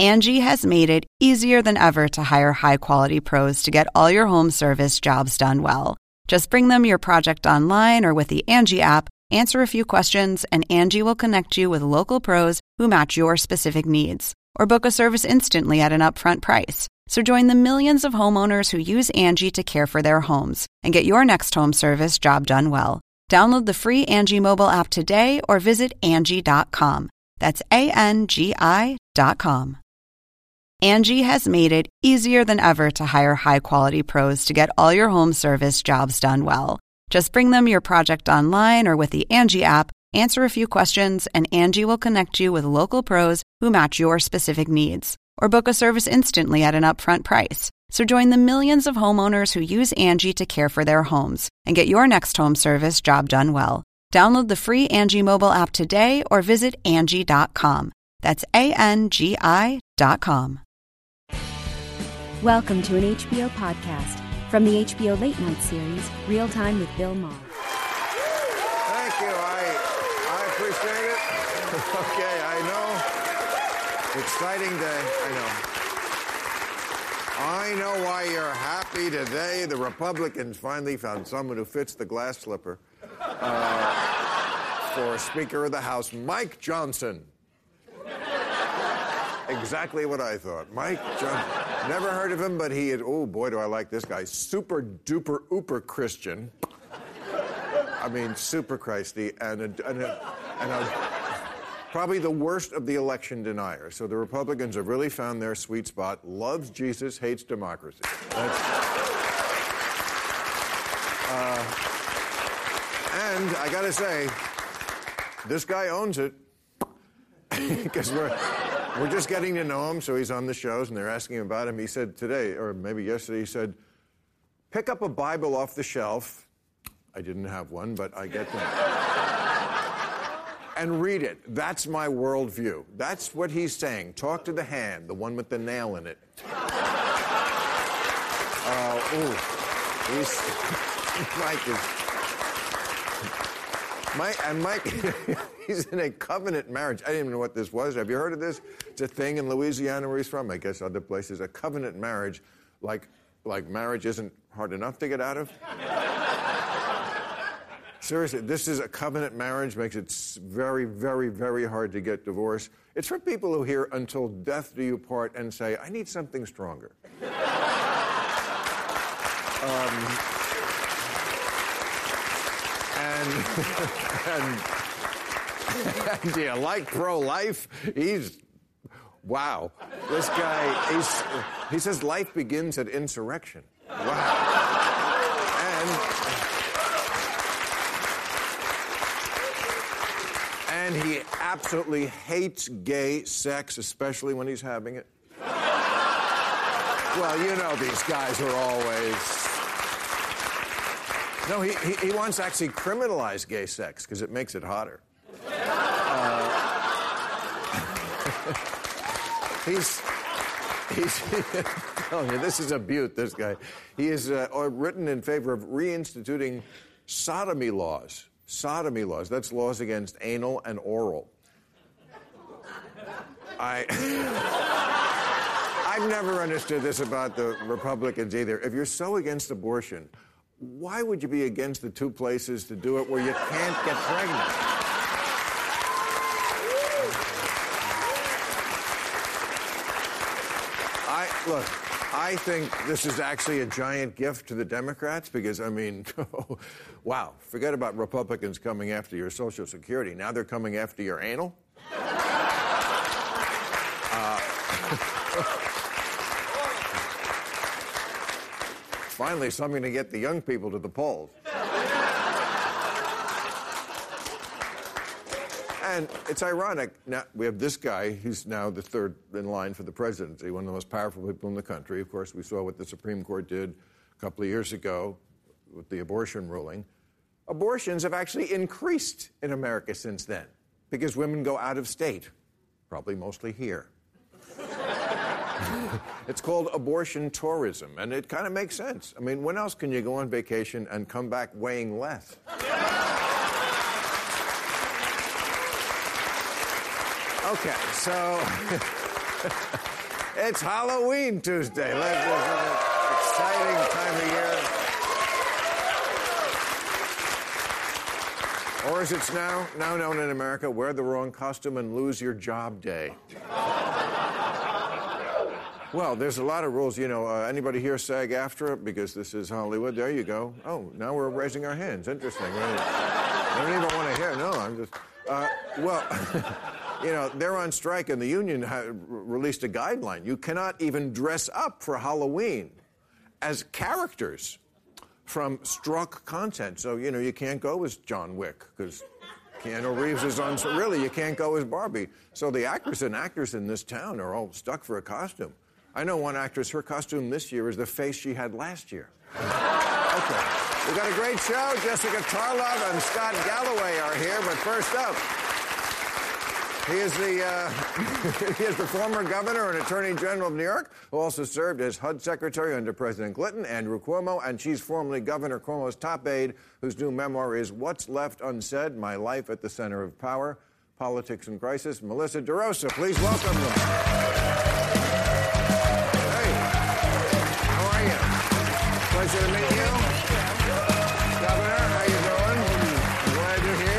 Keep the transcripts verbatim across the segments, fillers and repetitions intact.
Angie has made it easier than ever to hire high-quality pros to get all your home service jobs done well. Just bring them your project online or with the Angie app, answer a few questions, and Angie will connect you with local pros who match your specific needs. Or book a service instantly at an upfront price. So join the millions of homeowners who use Angie to care for their homes and get your next home service job done well. Download the free Angie mobile app today or visit Angie dot com. That's A N G I dot com. Angie has made it easier than ever to hire high-quality pros to get all your home service jobs done well. Just bring them your project online or with the Angie app, answer a few questions, and Angie will connect you with local pros who match your specific needs. Or book a service instantly at an upfront price. So join the millions of homeowners who use Angie to care for their homes and get your next home service job done well. Download the free Angie mobile app today or visit Angie dot com. That's A N G I dot com. Welcome to an H B O podcast from the H B O Late Night series, Real Time with Bill Maher. Thank you. I I appreciate it. Okay, I know. Exciting day. I know. I know why you're happy today. The Republicans finally found someone who fits the glass slipper uh, for Speaker of the House, Mike Johnson. Exactly what I thought. Mike Johnson. Never heard of him, but he is, oh boy, do I like this guy. Super duper ooper Christian. I mean, super Christy, and a, and a, and a, probably the worst of the election deniers. So the Republicans have really found their sweet spot. Loves Jesus, hates democracy. That's, uh, and I gotta say, this guy owns it. Because we're... We're just getting to know him, so he's on the shows, and they're asking him about him. He said today, or maybe yesterday, he said, pick up a Bible off the shelf. I didn't have one, but I get that. And read it. That's my worldview. That's what he's saying. Talk to the hand, the one with the nail in it. Uh, ooh. He's... Mike is... Mike, and Mike, he's in a covenant marriage. I didn't even know what this was. Have you heard of this? It's a thing in Louisiana where he's from. I guess other places. A covenant marriage, like, like marriage isn't hard enough to get out of. Seriously, this is a covenant marriage. Makes it very, very, very hard to get divorced. It's for people who hear "until death do you part" and say, "I need something stronger." um, And, and, and do you like pro-life? He's, wow. This guy, he's, he says life begins at insurrection. Wow. And, and he absolutely hates gay sex, especially when he's having it. Well, you know these guys are always... No, he, he, he wants to actually criminalize gay sex because it makes it hotter. Uh, he's, he's, telling you, this is a beaut, this guy. He has uh, written in favor of reinstituting sodomy laws. Sodomy laws, that's laws against anal and oral. I... I've never understood this about the Republicans either. If you're so against abortion, why would you be against the two places to do it where you can't get pregnant? I look, I think this is actually a giant gift to the Democrats because, I mean, wow, forget about Republicans coming after your Social Security. Now they're coming after your anal? uh, Finally, something to get the young people to the polls. And it's ironic. Now, we have this guy, who's now the third in line for the presidency, one of the most powerful people in the country. Of course, we saw what the Supreme Court did a couple of years ago with the abortion ruling. Abortions have actually increased in America since then because women go out of state, probably mostly here. It's called abortion tourism, and it kind of makes sense. I mean, when else can you go on vacation and come back weighing less? Okay, so It's Halloween Tuesday. Let's, this is an exciting time of year. Or as it's now, now known in America, wear the wrong costume and lose your job day. Well, there's a lot of rules. You know, uh, anybody here SAG-AFTRA? Because this is Hollywood. There you go. Oh, now we're raising our hands. Interesting. I don't even want to hear. No, I'm just... Uh, well, you know, they're on strike, and the union ha- released a guideline. You cannot even dress up for Halloween as characters from struck content. So, you know, you can't go as John Wick, because Keanu Reeves is on... So really, you can't go as Barbie. So the actors and actors in this town are all stuck for a costume. I know one actress, her costume this year is the face she had last year. Okay. We've got a great show. Jessica Tarlov and Scott Galloway are here, but first up, he is the uh, he is the former governor and attorney general of New York, who also served as H U D secretary under President Clinton, Andrew Cuomo, and she's formerly Governor Cuomo's top aide, whose new memoir is What's Left Unsaid, My Life at the Center of Power, Politics in Crisis. Melissa DeRosa, please welcome them. Pleasure to meet you. Governor, how you doing? Glad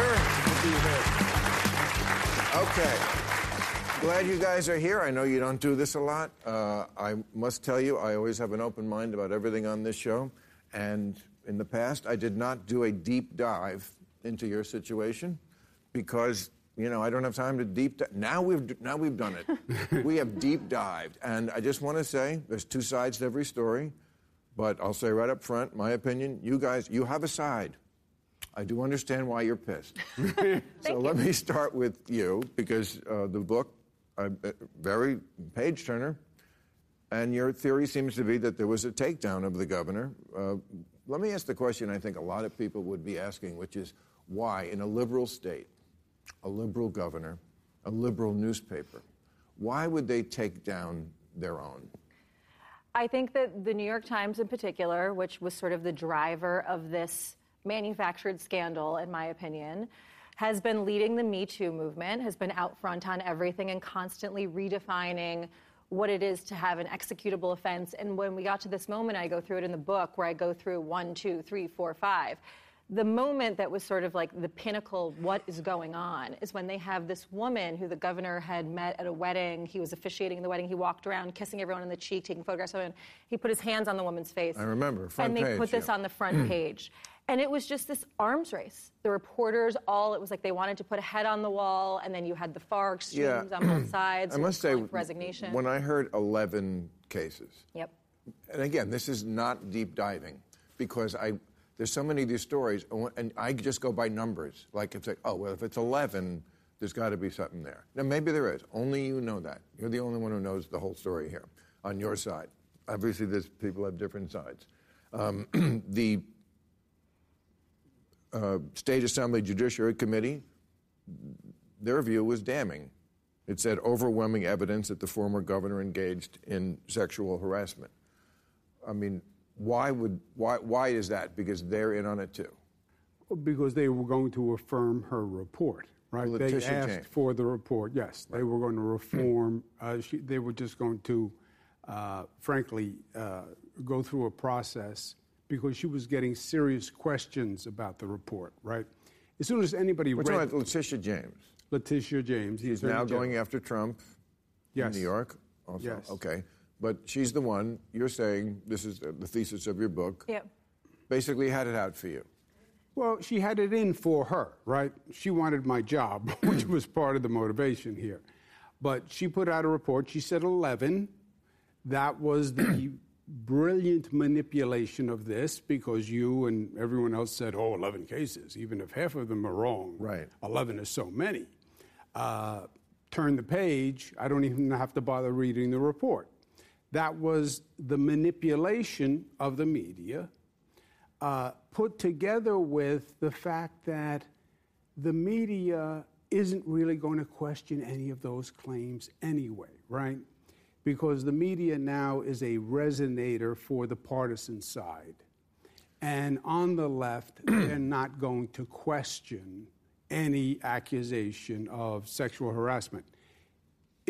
you're here. Okay. Glad you guys are here. I know you don't do this a lot. Uh, I must tell you, I always have an open mind about everything on this show. And in the past, I did not do a deep dive into your situation because, you know, I don't have time to deep dive. Now we've, now we've done it. We have deep dived. And I just want to say there's two sides to every story. But I'll say right up front, my opinion, you guys, you have a side. I do understand why you're pissed. So you. Let me start with you, because uh, the book, uh, very page-turner, and your theory seems to be that there was a takedown of the governor. Uh, let me ask the question I think a lot of people would be asking, which is why, in a liberal state, a liberal governor, a liberal newspaper, why would they take down their own? I think that the New York Times in particular, which was sort of the driver of this manufactured scandal, in my opinion, has been leading the Me Too movement, has been out front on everything and constantly redefining what it is to have an executable offense. And when we got to this moment, I go through it in the book where I go through one, two, three, four, five. The moment that was sort of like the pinnacle of what is going on is when they have this woman who the governor had met at a wedding. He was officiating the wedding. He walked around kissing everyone on the cheek, taking photographs of him. He put his hands on the woman's face. I remember, front page. And they page, put this yeah. on the front page. And it was just this arms race. The reporters all, it was like they wanted to put a head on the wall, and then you had the far extremes yeah. on both sides. I must say, resignation. When I heard eleven cases, yep. and again, this is not deep diving, because I... There's so many of these stories, and I just go by numbers. Like, it's like, oh, well, if it's eleven, there's got to be something there. Now, maybe there is. Only you know that. You're the only one who knows the whole story here, on your side. Obviously, there's people have different sides. Um, the uh, State Assembly Judiciary Committee, their view was damning. It said overwhelming evidence that the former governor engaged in sexual harassment. I mean... Why would why why is that? Because they're in on it too. Because they were going to affirm her report, right? Well, they Letitia asked James. for the report. Yes, right. They were going to reform. uh, she, they were just going to, uh, frankly, uh, go through a process because she was getting serious questions about the report, right? As soon as anybody We're read talking about Letitia James. Letitia James. She's now going after Trump yes. in New York. Also. Yes. Okay. But she's the one, you're saying, this is the thesis of your book, yep. basically had it out for you. Well, she had it in for her, right? She wanted my job, which was part of the motivation here. But she put out a report. She said eleven. That was the brilliant manipulation of this because you and everyone else said, oh, eleven cases, even if half of them are wrong. Right. eleven is so many. Uh, turn the page. I don't even have to bother reading the report. That was the manipulation of the media, uh, put together with the fact that the media isn't really going to question any of those claims anyway, right? Because the media now is a resonator for the partisan side. And on the left, they're not going to question any accusation of sexual harassment. If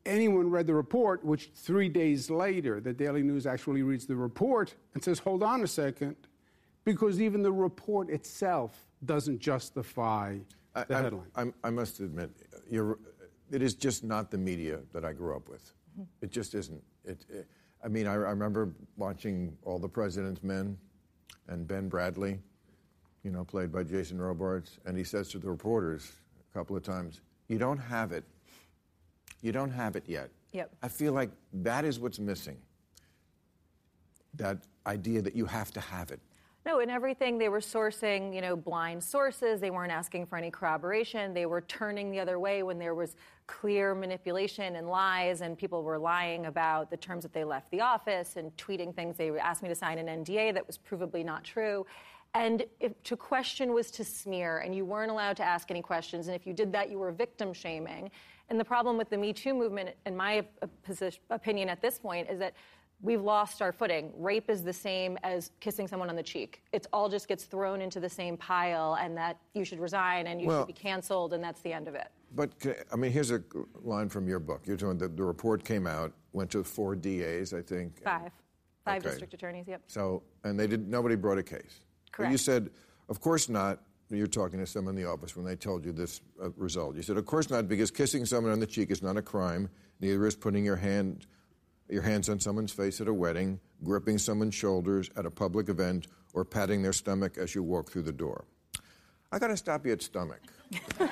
anyone read the report, which three days later, the Daily News actually reads the report and says, hold on a second, because even the report itself doesn't justify the I, headline. I'm, I must admit, you're, it is just not the media that I grew up with. Mm-hmm. It just isn't. It, it, I mean, I, I remember watching All the President's Men and Ben Bradley, you know, played by Jason Robards, and he says to the reporters a couple of times, you don't have it. You don't have it yet. Yep. I feel like that is what's missing, that idea that you have to have it. No, in everything, they were sourcing, you know, blind sources. They weren't asking for any corroboration. They were turning the other way when there was clear manipulation and lies, and people were lying about the terms that they left the office and tweeting things. They asked me to sign an N D A that was provably not true. And if to question was to smear, and you weren't allowed to ask any questions. And if you did that, you were victim shaming. And the problem with the Me Too movement, in my opinion at this point, is that we've lost our footing. Rape is the same as kissing someone on the cheek. It all just gets thrown into the same pile, and that you should resign and you well, should be canceled, and that's the end of it. But, I mean, here's a line from your book. You're talking that the report came out, went to four D As, I think. Five. Five okay. district attorneys, yep. So, and they did, nobody brought a case. Correct. But you said, of course not. You're talking to someone in the office when they told you this uh, result. You said, of course not, because kissing someone on the cheek is not a crime. Neither is putting your hand, your hands on someone's face at a wedding, gripping someone's shoulders at a public event, or patting their stomach as you walk through the door. I got to stop you at stomach. I,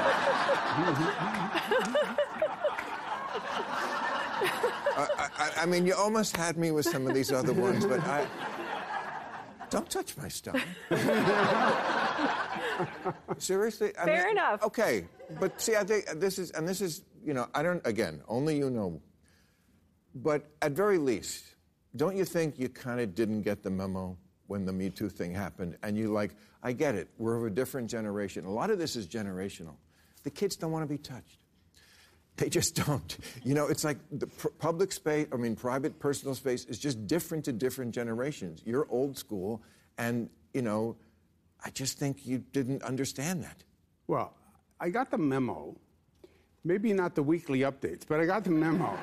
I, I mean, you almost had me with some of these other ones, but I... Don't touch my stomach. Seriously? I Fair mean, enough. Okay, but see, I think this is, and this is, you know, I don't, again, only you know. But at very least, don't you think you kind of didn't get the memo when the Me Too thing happened? And you like, I get it, we're of a different generation. A lot of this is generational. The kids don't want to be touched. They just don't. You know, it's like the pr- public space, I mean, private, personal space is just different to different generations. You're old school, and, you know, I just think you didn't understand that. Well, I got the memo. Maybe not the weekly updates, but I got the memo.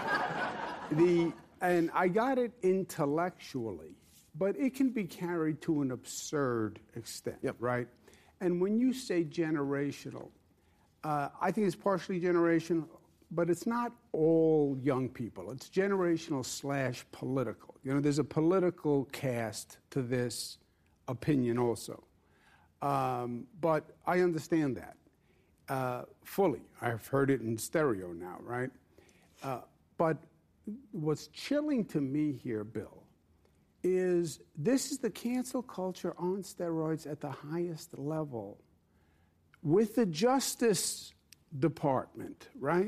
the and I got it intellectually, but it can be carried to an absurd extent, yep. right? And when you say generational, Uh, I think it's partially generational, but it's not all young people. It's generational slash political. You know, there's a political cast to this opinion also. Um, but I understand that uh, fully. I've heard it in stereo now, right? Uh, but what's chilling to me here, Bill, is this is the cancel culture on steroids at the highest level. With the Justice Department, right?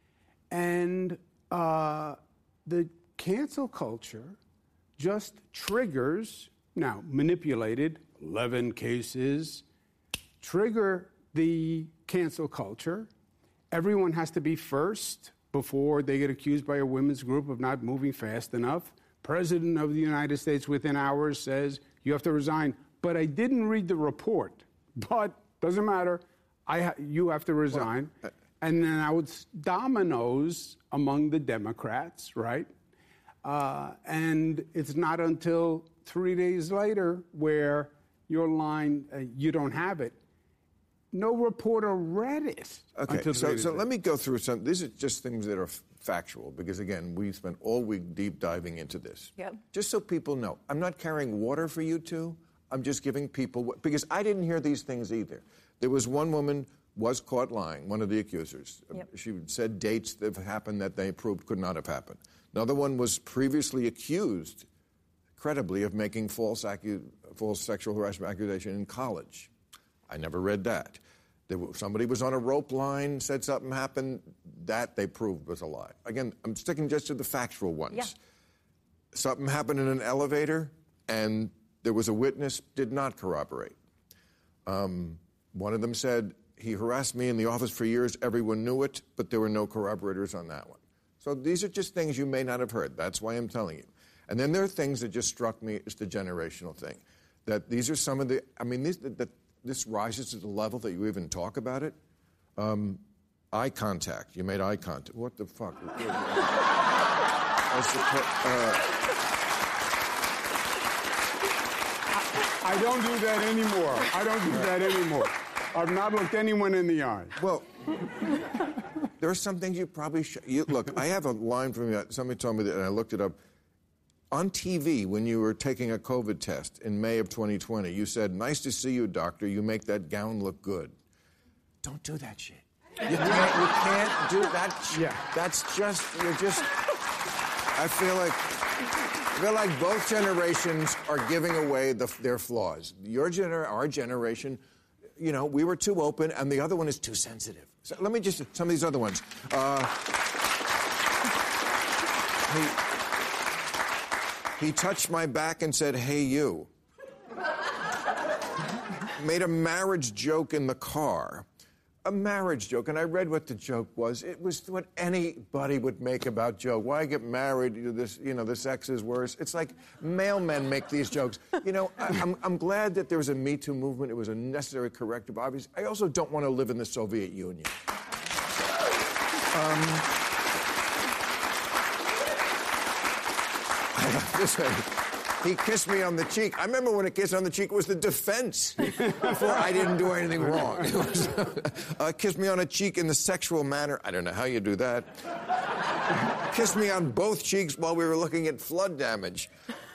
And uh, the cancel culture just triggers, now manipulated, eleven cases, trigger the cancel culture. Everyone has to be first before they get accused by a women's group of not moving fast enough. President of the United States within hours says, you have to resign. But I didn't read the report. But doesn't matter. I ha- you have to resign. Well, uh, and then now it's dominoes among the Democrats, right? Uh, and it's not until three days later where your line, uh, you don't have it. No reporter read it. Okay, so, so let me go through some. These are just things that are f- factual, because, again, we spent all week deep diving into this. Yep. Just so people know, I'm not carrying water for you two. I'm just giving people, what, because I didn't hear these things either. There was one woman was caught lying, one of the accusers. Yep. She said dates that have happened that they proved could not have happened. Another one was previously accused, credibly, of making false, acu- false sexual harassment accusation in college. I never read that. There was, somebody was on a rope line, said something happened. That they proved was a lie. Again, I'm sticking just to the factual ones. Yeah. Something happened in an elevator, and there was a witness, did not corroborate. Um, one of them said, he harassed me in the office for years. Everyone knew it, but there were no corroborators on that one. So these are just things you may not have heard. That's why I'm telling you. And then there are things that just struck me as the generational thing. That these are some of the, I mean, this, that this rises to the level that you even talk about it. Um, eye contact. You made eye contact. What the fuck? I, suppo- uh, I don't do that anymore. I don't do that anymore. I've not looked anyone in the eye. Well, there are some things you probably should. You, look, I have a line from you. Somebody told me that, and I looked it up. On T V, when you were taking a COVID test in May of twenty twenty, you said, "Nice to see you, doctor. You make that gown look good." Don't do that shit. You can't, you can't do that shit. Yeah. That's just, you're just, I feel like, I feel like both generations are giving away the, their flaws. Your gener, our generation, you know, we were too open, and the other one is too sensitive. So let me just, some of these other ones. Uh, he, he touched my back and said, "Hey, you." Made a marriage joke in the car. A marriage joke, and I read what the joke was. It was what anybody would make about joke. Why get married? This, you know, the sex is worse. It's like male men make these jokes. You know, I, I'm, I'm glad that there was a Me Too movement. It was a necessary corrective, obviously. I also don't want to live in the Soviet Union. Um, I have to say, he kissed me on the cheek. I remember when a kiss on the cheek was the defense before I didn't do anything wrong. It was, uh, kiss me on a cheek in the sexual manner. I don't know how you do that. Kiss me on both cheeks while we were looking at flood damage.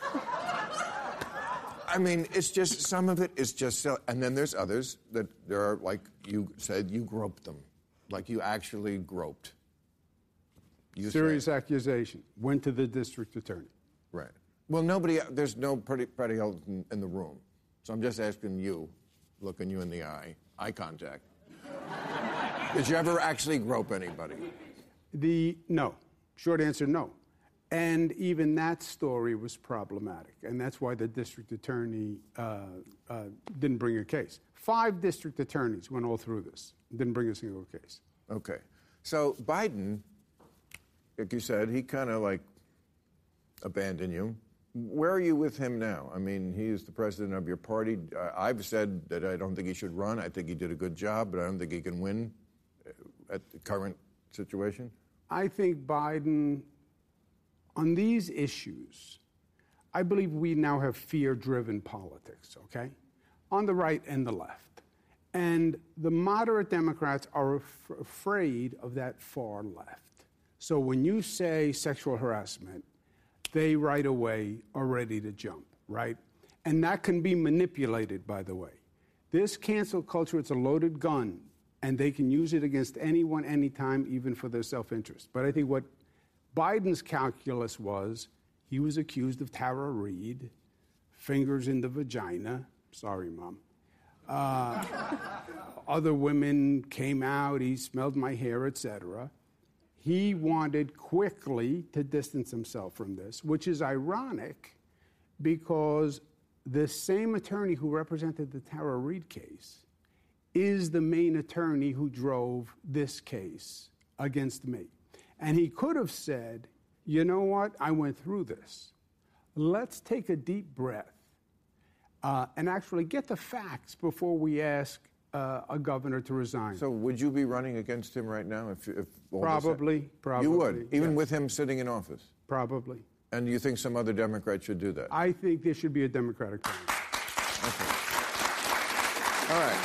I mean, it's just, some of it is just so, and then there's others that there are, like you said, you groped them. Like you actually groped. You Serious said. accusation. Went to the district attorney. Right. Well, nobody, there's no pretty, pretty else in, in the room. So I'm just asking you, looking you in the eye, eye contact. Did you ever actually grope anybody? The, no. Short answer, no. And even that story was problematic. And that's why the district attorney uh, uh, didn't bring a case. Five district attorneys went all through this, didn't bring a single case. Okay. So Biden, like you said, he kind of like abandoned you. Where are you with him now? I mean, he is the president of your party. Uh, I've said that I don't think he should run. I think he did a good job, but I don't think he can win at the current situation. I think Biden, on these issues, I believe we now have fear-driven politics, okay? On the right and the left. And the moderate Democrats are af- afraid of that far left. So when you say sexual harassment, they right away are ready to jump, right? And that can be manipulated, by the way. This cancel culture, it's a loaded gun, and they can use it against anyone, anytime, even for their self-interest. But I think what Biden's calculus was, he was accused of Tara Reid, fingers in the vagina. Sorry, Mom. Uh, other women came out, he smelled my hair, et cetera. He wanted quickly to distance himself from this, which is ironic because the same attorney who represented the Tara Reid case is the main attorney who drove this case against me. And he could have said, you know what, I went through this. Let's take a deep breath uh, and actually get the facts before we ask Uh, a governor to resign. So would you be running against him right now? If, if all Probably, this, probably. You would, even yes. with him sitting in office? Probably. And you think some other Democrat should do that? I think there should be a Democratic Congress. Okay. All right.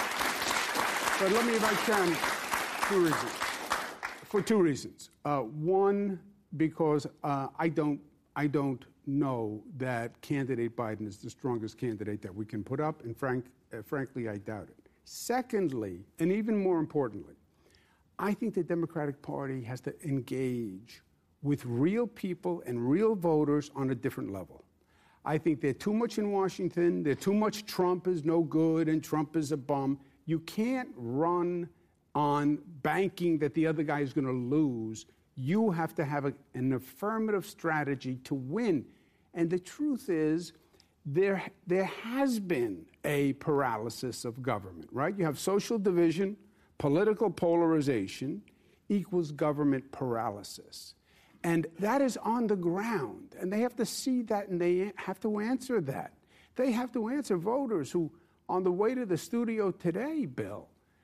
But let me, if I can, two reasons. For two reasons. Uh, one, because uh, I don't, I don't know that candidate Biden is the strongest candidate that we can put up, and frank, uh, frankly, I doubt it. Secondly, and even more importantly, I think the Democratic Party has to engage with real people and real voters on a different level. I think they're too much in Washington. They're too much Trump is no good and Trump is a bum. You can't run on banking that the other guy is going to lose. You have to have a, an affirmative strategy to win. And the truth is, there, there has been a paralysis of government, right? You have social division, political polarization equals government paralysis. And that is on the ground. And they have to see that, and they have to answer that. They have to answer voters who, on the way to the studio today, Bill,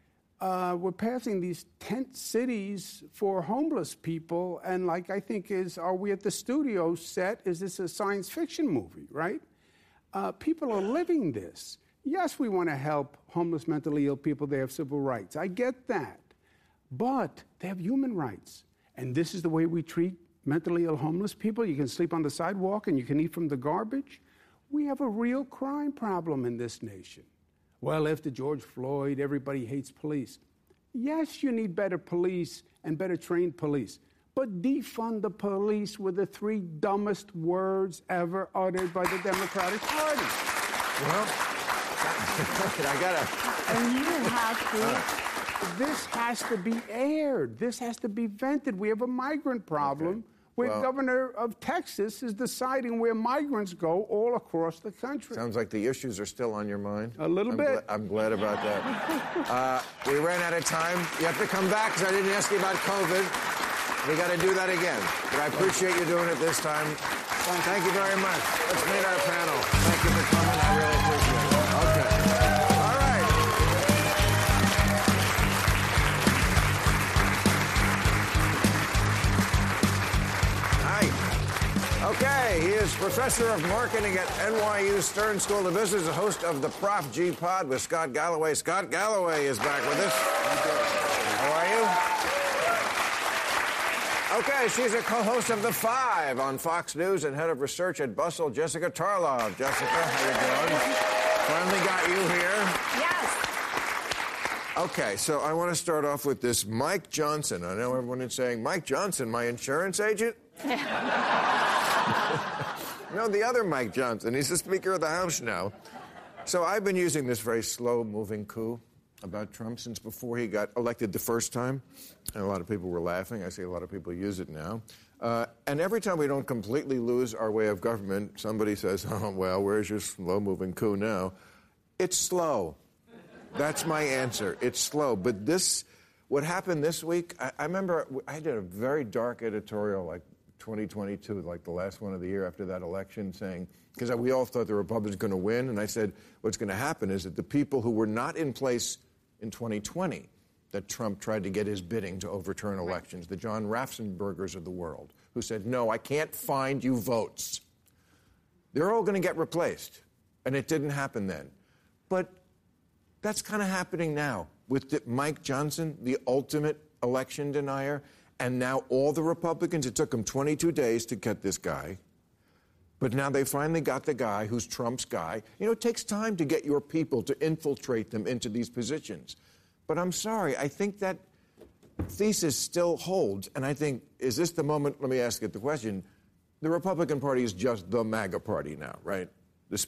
uh, we're passing these tent cities for homeless people, and like I think is, are we at the studio set? Is this a science fiction movie, right? Uh, people are living this. Yes, we want to help homeless, mentally ill people. They have civil rights. I get that. But they have human rights. And this is the way we treat mentally ill homeless people. You can sleep on the sidewalk and you can eat from the garbage. We have a real crime problem in this nation. Well, after George Floyd, everybody hates police. Yes, you need better police and better trained police. But defund the police were the three dumbest words ever uttered by the Democratic Party. Well, I gotta. And you have to, this has to be aired. This has to be vented. We have a migrant problem. Okay. Where well, Governor of Texas is deciding where migrants go all across the country. Sounds like the issues are still on your mind. A little I'm bit. Gl- I'm glad about that. uh, we ran out of time. You have to come back because I didn't ask you about COVID. We got to do that again. But I appreciate you doing it this time. Thank you very much. Let's meet our panel. Thank you for coming. I really appreciate it. Okay. All right. Okay, he is professor of marketing at N Y U Stern School of Business, the host of the Prof G Pod with Scott Galloway. Scott Galloway is back with us. How are you? Okay, she's a co-host of The Five on Fox News and head of research at Bustle, Jessica Tarlov. Jessica, how you doing? Finally got you here. Yes. Okay, so I want to start off with this Mike Johnson. I know everyone is saying, Mike Johnson, my insurance agent? No, the other Mike Johnson. He's the Speaker of the House now. So I've been using this very slow-moving coup about Trump since before he got elected the first time. And a lot of people were laughing. I see a lot of people use it now. Uh, and every time we don't completely lose our way of government, somebody says, oh, well, where's your slow-moving coup now? It's slow. That's my answer. It's slow. But this, what happened this week, I, I remember I did a very dark editorial, like, twenty twenty-two, like the last one of the year after that election, saying, because we all thought the Republicans were going to win, and I said, what's going to happen is that the people who were not in place in twenty twenty, that Trump tried to get his bidding to overturn elections, the John Ratzenbergers of the world, who said, no, I can't find you votes. They're all going to get replaced. And it didn't happen then. But that's kind of happening now with the, Mike Johnson, the ultimate election denier. And now all the Republicans, it took them twenty-two days to get this guy. But now they finally got the guy who's Trump's guy. You know, it takes time to get your people to infiltrate them into these positions. But I'm sorry, I think that thesis still holds. And I think, is this the moment, let me ask you the question, the Republican Party is just the MAGA party now, right? This...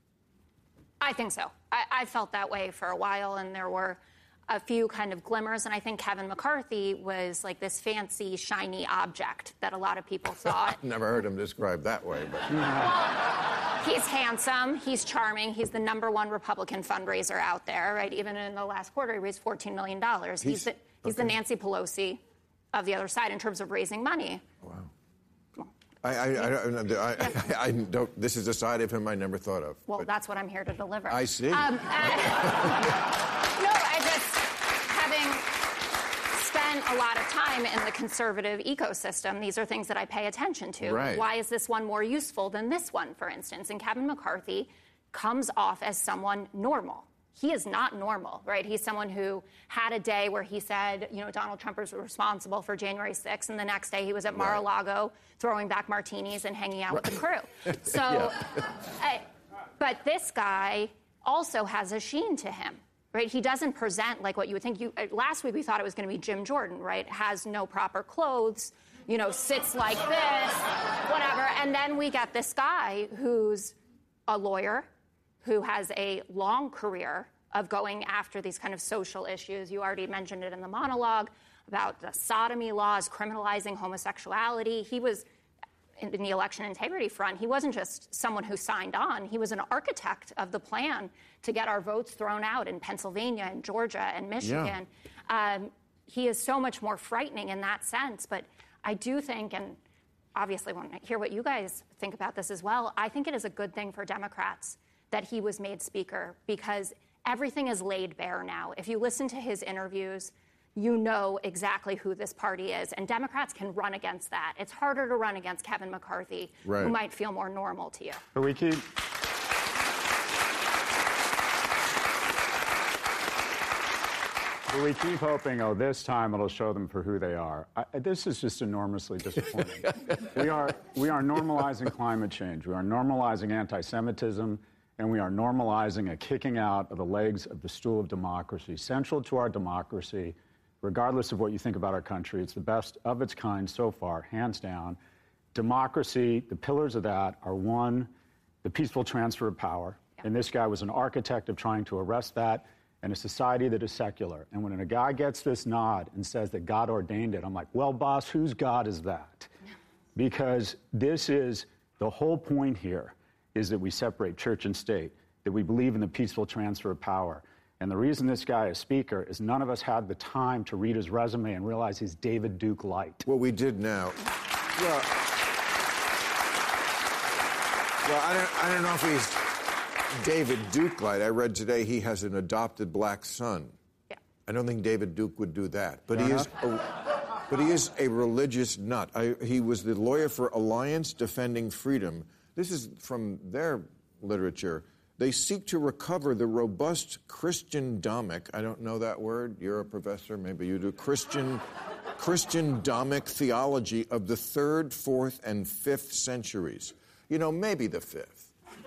I think so. I, I felt that way for a while, and there were a few kind of glimmers, and I think Kevin McCarthy was like this fancy, shiny object that a lot of people thought. Never heard him described that way, but... Well, he's handsome, he's charming, he's the number one Republican fundraiser out there, right? Even in the last quarter, he raised fourteen million dollars. He's, he's, the, he's okay. the Nancy Pelosi of the other side in terms of raising money. Wow. I, I, I, I, I, I don't, this is a side of him I never thought of. Well, that's what I'm here to deliver. I see. Um, and, no, I just, having spent a lot of time in the conservative ecosystem, these are things that I pay attention to. Right. Why is this one more useful than this one, for instance? And Kevin McCarthy comes off as someone normal. He is not normal, right? He's someone who had a day where he said, you know, Donald Trump was responsible for January sixth, and the next day he was at Mar-a-Lago throwing back martinis and hanging out right. with the crew. So, uh, but this guy also has a sheen to him, right? He doesn't present like what you would think. You, uh, last week we thought it was going to be Jim Jordan, right? Has no proper clothes, you know, sits like this, whatever. And then we get this guy who's a lawyer, who has a long career of going after these kind of social issues. You already mentioned it in the monologue about the sodomy laws, criminalizing homosexuality. He was, in the election integrity front, he wasn't just someone who signed on. He was an architect of the plan to get our votes thrown out in Pennsylvania and Georgia and Michigan. Yeah. Um, he is so much more frightening in that sense. But I do think, and obviously want to hear what you guys think about this as well, I think it is a good thing for Democrats that he was made speaker, because Everything is laid bare now. If you listen to his interviews, you know exactly who this party is. And Democrats can run against that. It's harder to run against Kevin McCarthy, right. who might feel more normal to you. But we keep... But we keep hoping, oh, this time it'll show them for who they are. I, this is just enormously disappointing. we are we are normalizing climate change. We are normalizing anti-Semitism, and we are normalizing a kicking out of the legs of the stool of democracy. Central to our democracy, regardless of what you think about our country, it's the best of its kind so far, hands down. Democracy, the pillars of that are, one, the peaceful transfer of power. Yeah. And this guy was an architect of trying to arrest that. And a society that is secular. And when a guy gets this nod and says that God ordained it, I'm like, well, boss, whose God is that? Because this is the whole point here is that we separate church and state, that we believe in the peaceful transfer of power. And the reason this guy is speaker is none of us had the time to read his resume and realize he's David Duke light. Well, we did now. Well, well I don't, I don't know if he's David Duke light. I read today he has an adopted black son. Yeah. I don't think David Duke would do that. But he is a, but he is a religious nut. I, he was the lawyer for Alliance Defending Freedom. This is from their literature. They seek to recover the robust Christian-domic, I don't know that word, you're a professor, maybe you do, Christian Christian-domic theology of the third, fourth, and fifth centuries. You know, maybe the fifth.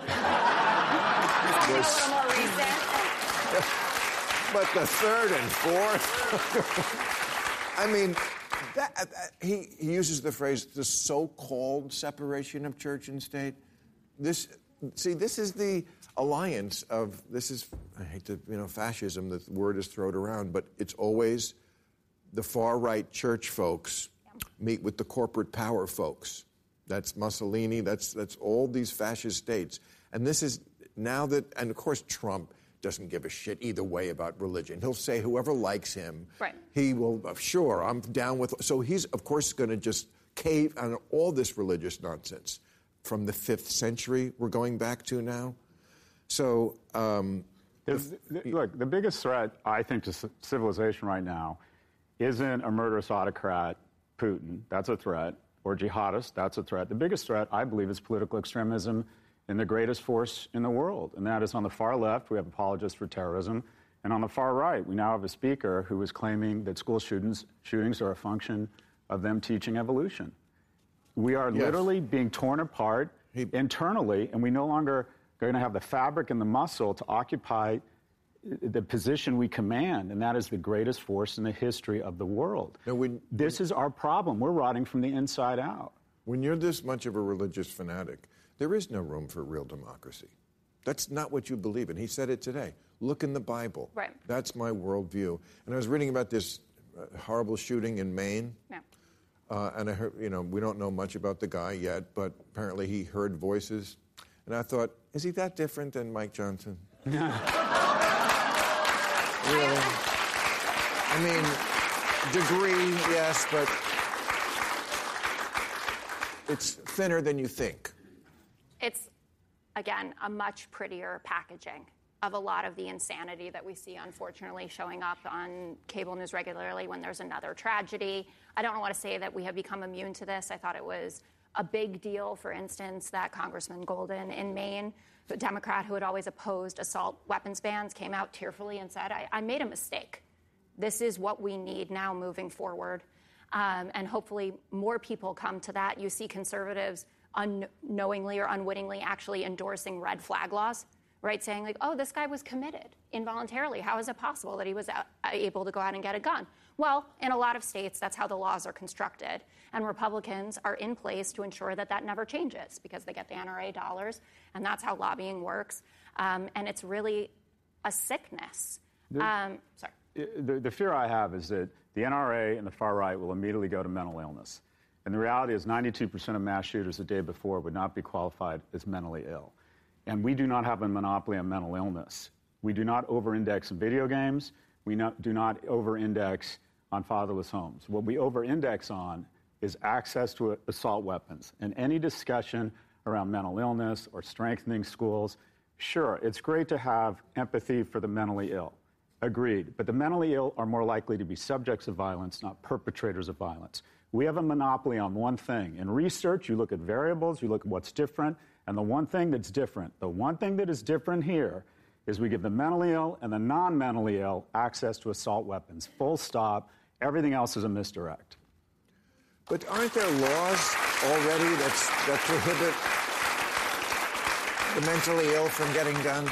A little more recent. But the third and fourth, I mean, that, that, he, he uses the phrase, the so-called separation of church and state. This, see, this is the alliance of, this is, I hate to, you know, fascism, the word is thrown around, but it's always the far-right church folks meet with the corporate power folks. That's Mussolini, that's, that's all these fascist states. And this is now that, and of course Trump doesn't give a shit either way about religion. He'll say whoever likes him, right. he will, sure, I'm down with, so he's of course going to just cave on all this religious nonsense from the fifth century we're going back to now. So, um, if, look, the biggest threat, I think, to civilization right now isn't a murderous autocrat, Putin, that's a threat, or jihadist, that's a threat. The biggest threat, I believe, is political extremism in the greatest force in the world, and that is on the far left, we have apologists for terrorism, and on the far right, we now have a speaker who is claiming that school shootings, shootings are a function of them teaching evolution. We are yes. literally being torn apart he, internally, and we no longer are going to have the fabric and the muscle to occupy the position we command, and that is the greatest force in the history of the world. Now, when, this is our problem. We're rotting from the inside out. When you're this much of a religious fanatic, there is no room for real democracy. That's not what you believe in. He said it today. Look in the Bible. Right. That's my worldview. And I was reading about this uh, horrible shooting in Maine. Yeah. Uh, and I heard, you know, we don't know much about the guy yet, but apparently he heard voices. And I thought, is he that different than Mike Johnson? Really? I mean, degree, yes, but it's thinner than you think. It's, again, a much prettier packaging of a lot of the insanity that we see, unfortunately, showing up on cable news regularly when there's another tragedy. I don't want to say that we have become immune to this. I thought it was a big deal, for instance, that Congressman Golden in Maine, the Democrat who had always opposed assault weapons bans, came out tearfully and said, I, I made a mistake. This is what we need now moving forward. Um, and hopefully more people come to that. You see conservatives unknowingly or unwittingly actually endorsing red flag laws, right? Saying like, oh, this guy was committed involuntarily. How is it possible that he was able to go out and get a gun? Well, in a lot of states, that's how the laws are constructed. And Republicans are in place to ensure that that never changes because they get the N R A dollars, and that's how lobbying works. Um, and it's really a sickness. The, um, sorry. The, the fear I have is that the N R A and the far right will immediately go to mental illness. And the reality is ninety-two percent of mass shooters the day before would not be qualified as mentally ill. And we do not have a monopoly on mental illness. We do not over-index in video games. We not, do not over-index on fatherless homes. What we over-index on is access to assault weapons. And any discussion around mental illness or strengthening schools, Sure, it's great to have empathy for the mentally ill. Agreed. But the mentally ill are more likely to be subjects of violence, not perpetrators of violence. We have a monopoly on one thing. In research, you look at variables, you look at what's different, and the one thing that's different, the one thing that is different here is we give the mentally ill and the non-mentally ill access to assault weapons. Full stop. Everything else is a misdirect. But aren't there laws already that's, that prohibit the mentally ill from getting guns?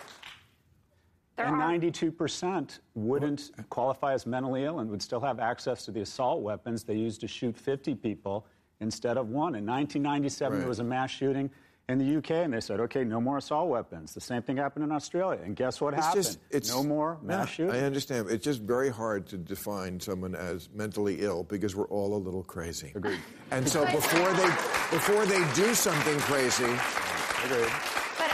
There and are. ninety-two percent wouldn't qualify as mentally ill and would still have access to the assault weapons they used to shoot fifty people instead of one. In nineteen ninety-seven, Right. there was a mass shooting in the U K, and they said, okay, no more assault weapons. The same thing happened in Australia. And guess what It's happened? just, it's, no more mass yeah, shootings. I understand. It's just very hard to define someone as mentally ill because we're all a little crazy. Agreed. And so before they before they do something crazy, Agreed. But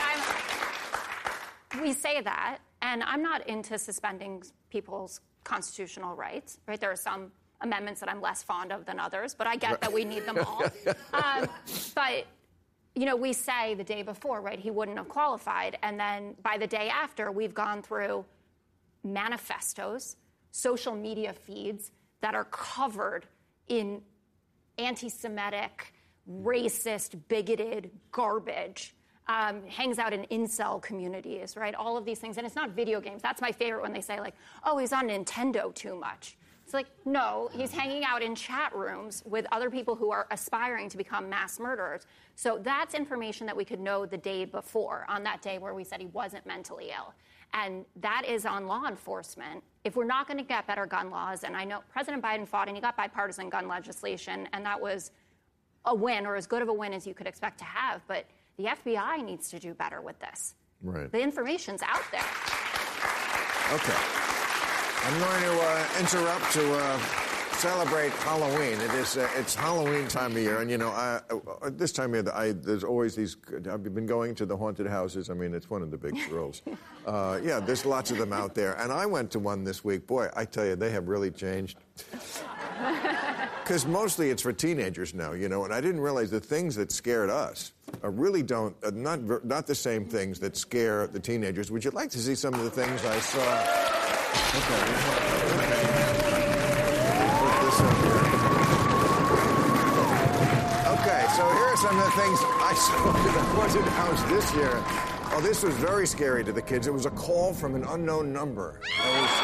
I'm, we say that, and I'm not into suspending people's constitutional rights, right? There are some amendments that I'm less fond of than others, but I get that we need them all. um, but, you know, we say the day before, right, he wouldn't have qualified, and then by the day after, we've gone through manifestos, social media feeds that are covered in anti-Semitic, racist, bigoted garbage. Um, hangs out in incel communities, right? All of these things. And it's not video games. That's my favorite when they say, like, oh, he's on Nintendo too much. It's like, no, he's hanging out in chat rooms with other people who are aspiring to become mass murderers. So that's information that we could know the day before, on that day where we said he wasn't mentally ill. And that is on law enforcement. If we're not going to get better gun laws, and I know President Biden fought and he got bipartisan gun legislation, and that was a win, or as good of a win as you could expect to have, but the F B I needs to do better with this. Right. The information's out there. okay. I'm going to uh, interrupt to uh, celebrate Halloween. It is uh, it's Halloween time of year, and you know, I, uh, this time of year, I, there's always these. I've been going to the haunted houses. I mean, it's one of the big thrills. uh, yeah, there's lots of them out there, and I went to one this week. Boy, I tell you, they have really changed. Because mostly it's for teenagers now, you know, and I didn't realize the things that scared us uh, really don't, uh, not not the same things that scare the teenagers. Would you like to see some of the things I saw? Okay. Put this up here. Okay, so here are some of the things I saw at the haunted house this year. Oh, this was very scary to the kids. It was a call from an unknown number. It was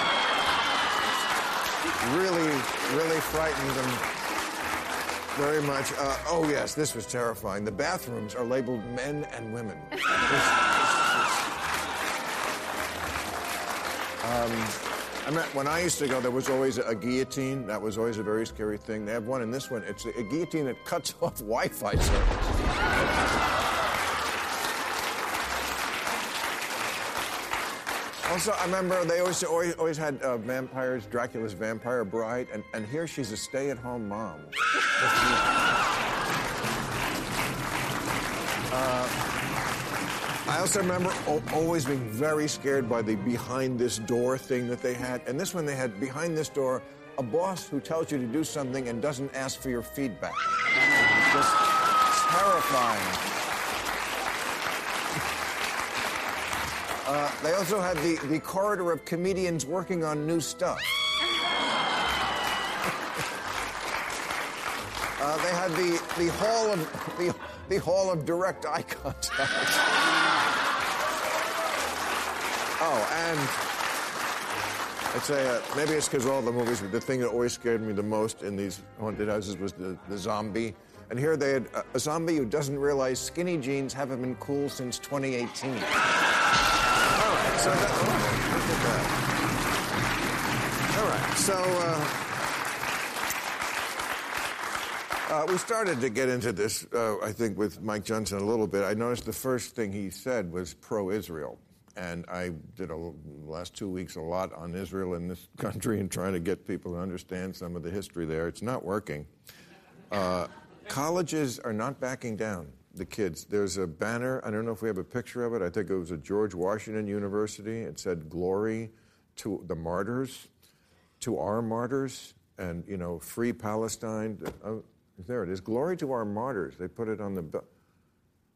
really, really frightened them very much. Uh, oh, yes, this was terrifying. The bathrooms are labeled men and women. This, this, um, I mean, when I used to go, there was always a guillotine. That was always a very scary thing. They have one in this one. It's a guillotine that cuts off Wi-Fi service. Also, I remember they always always, always had uh, vampires, Dracula's vampire bride, and, and here she's a stay-at-home mom. uh, I also remember o- always being very scared by the behind this door thing that they had. And this one they had behind this door a boss who tells you to do something and doesn't ask for your feedback. It's just terrifying. Uh, they also had the, the corridor of comedians working on new stuff. uh, they had the, the hall of the, the hall of direct eye contact. oh, and I'd say uh, maybe it's because all the movies, but the thing that always scared me the most in these haunted houses was the, the zombie. And here they had uh, a zombie who doesn't realize skinny jeans haven't been cool since twenty eighteen. So that, oh, look at that. All right. So uh, uh, we started to get into this, uh, I think, with Mike Johnson a little bit. I noticed the first thing he said was pro-Israel. And I did a, the last two weeks a lot on Israel in this country and trying to get people to understand some of the history there. It's not working. Uh, colleges are not backing down. The kids. There's a banner. I don't know if we have a picture of it. I think it was at George Washington University. It said, "Glory to the martyrs, to our martyrs, and, you know, free Palestine." Oh, there it is. "Glory to our martyrs." They put it on the...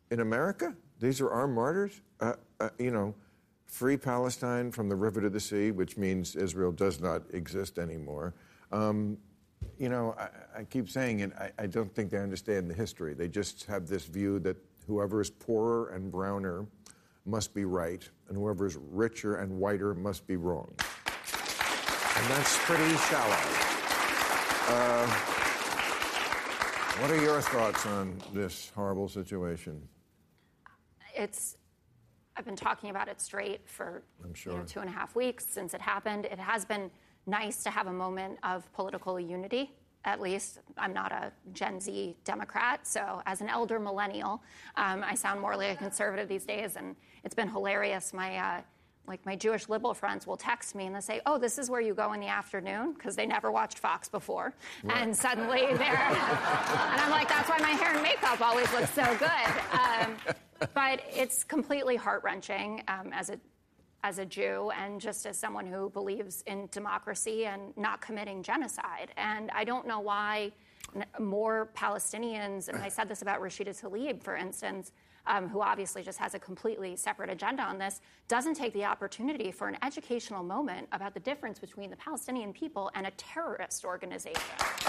in America? These are our martyrs? Uh, uh, you know, free Palestine from the river to the sea, which means Israel does not exist anymore. Um, you know, I, I keep saying it, I, I don't think they understand the history. They just have this view that whoever is poorer and browner must be right, and whoever is richer and whiter must be wrong. And that's pretty shallow. Uh, what are your thoughts on this horrible situation? It's, I've been talking about it straight for I'm sure. you know, two and a half weeks since it happened. It has been nice to have a moment of political unity. At least I'm not a Gen Z Democrat, so as an elder millennial, um, I sound more like a conservative these days, and it's been hilarious. My uh, like my Jewish liberal friends will text me and they say, "Oh, this is where you go in the afternoon," because they never watched Fox before, right. And suddenly they're, and I'm like, "That's why my hair and makeup always looks so good." Um, but it's completely heart-wrenching um, as a as a Jew and just as someone who believes in democracy and not committing genocide. And I don't know why more Palestinians, and I said this about Rashida Tlaib, for instance, um, who obviously just has a completely separate agenda on this, doesn't take the opportunity for an educational moment about the difference between the Palestinian people and a terrorist organization.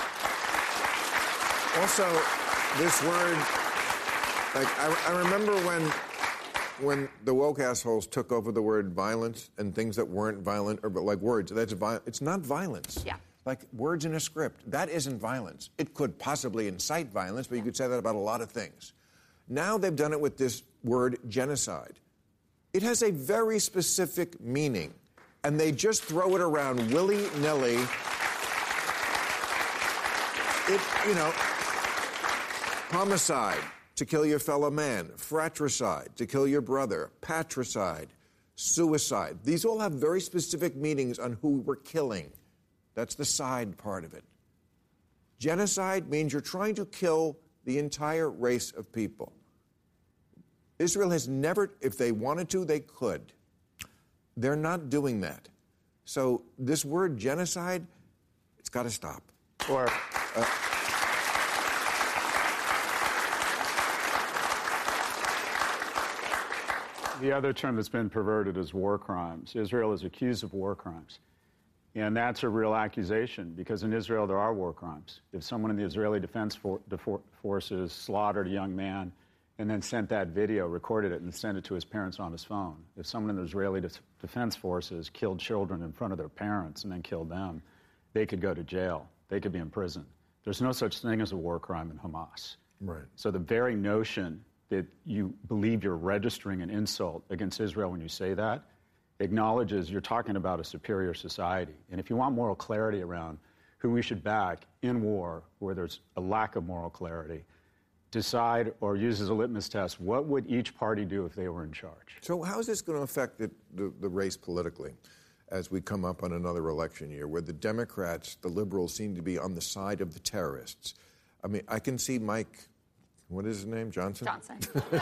Also, this word, like, I, I remember when when the woke assholes took over the word violence and things that weren't violent, or but like words, that's violent. It's not violence. Yeah. Like words in a script, that isn't violence. It could possibly incite violence, but you could say that about a lot of things. Now they've done it with this word genocide. It has a very specific meaning, and they just throw it around willy-nilly. It, you know, homicide, to kill your fellow man, fratricide, to kill your brother, patricide, suicide. These all have very specific meanings on who we're killing. That's the side part of it. Genocide means you're trying to kill the entire race of people. Israel has never, if they wanted to, they could. They're not doing that. So this word genocide, it's got to stop. Or... Uh, The other term that's been perverted is war crimes. Israel is accused of war crimes. And that's a real accusation, because in Israel there are war crimes. If someone in the Israeli Defense for, for, Forces slaughtered a young man and then sent that video, recorded it, and sent it to his parents on his phone, if someone in the Israeli De- Defense Forces killed children in front of their parents and then killed them, they could go to jail. They could be in prison. There's no such thing as a war crime in Hamas. Right. So the very notion that you believe you're registering an insult against Israel when you say that acknowledges you're talking about a superior society. And if you want moral clarity around who we should back in war where there's a lack of moral clarity, decide or use as a litmus test, what would each party do if they were in charge? So how is this going to affect the, the, the race politically as we come up on another election year where the Democrats, the liberals, seem to be on the side of the terrorists? I mean, I can see Mike... What is his name? Johnson? Johnson.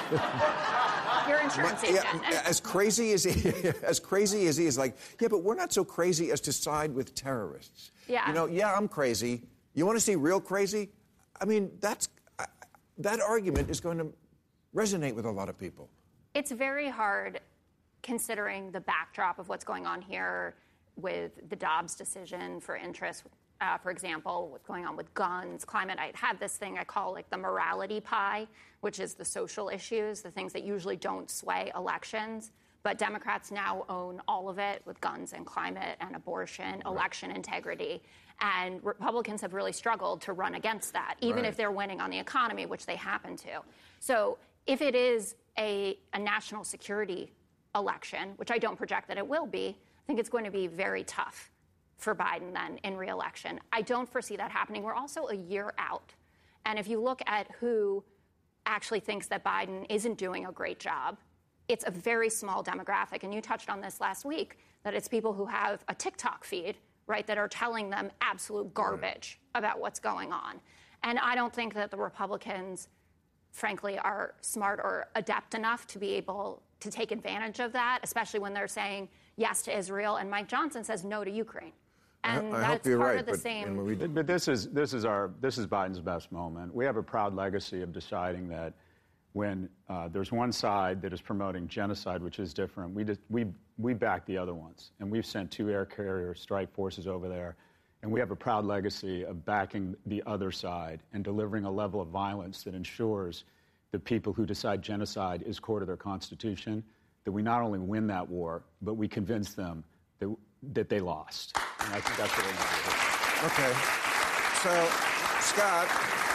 Your insurance My, agent. Yeah, as crazy as he, as crazy as he is, like, yeah, but we're not so crazy as to side with terrorists. Yeah. You know, yeah, I'm crazy. You want to see real crazy? I mean, that's uh, that argument is going to resonate with a lot of people. It's very hard, considering the backdrop of what's going on here with the Dobbs decision for interest. Uh, for example, what's going on with guns, climate. I had this thing I call like the morality pie, which is the social issues, the things that usually don't sway elections. But Democrats now own all of it with guns and climate and abortion, right. Election integrity. And Republicans have really struggled to run against that, even right. if they're winning on the economy, which they happen to. So if it is a, a national security election, which I don't project that it will be, I think it's going to be very tough for Biden then in re-election. I don't foresee that happening. We're also a year out. And if you look at who actually thinks that Biden isn't doing a great job, it's a very small demographic. And you touched on this last week, that it's people who have a TikTok feed, right, that are telling them absolute garbage about what's going on. And I don't think that the Republicans, frankly, are smart or adept enough to be able to take advantage of that, especially when they're saying yes to Israel and Mike Johnson says no to Ukraine. And I, I that's hope you're part right, of the but, same. we, but this is this is our this is Biden's best moment. We have a proud legacy of deciding that when uh, there's one side that is promoting genocide, which is different. We, just, we, we back the other ones. And we've sent two air carrier strike forces over there. And we have a proud legacy of backing the other side and delivering a level of violence that ensures that people who decide genocide is core to their Constitution, that we not only win that war, but we convince them that, that they lost. And I think that's what we're going to do. Okay. So, Scott,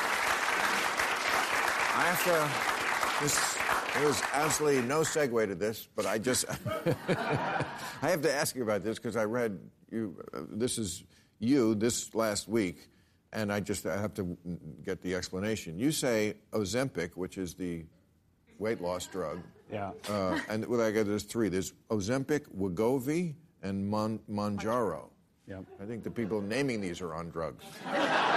I have to... This, there was absolutely no segue to this, but I just... I have to ask you about this because I read you... Uh, this is you this last week, and I just I have to get the explanation. You say Ozempic, which is the weight loss drug. Yeah. Uh, and well, I guess there's three. There's Ozempic, Wegovy, and Mon- Mounjaro. Yep. I think the people naming these are on drugs. uh,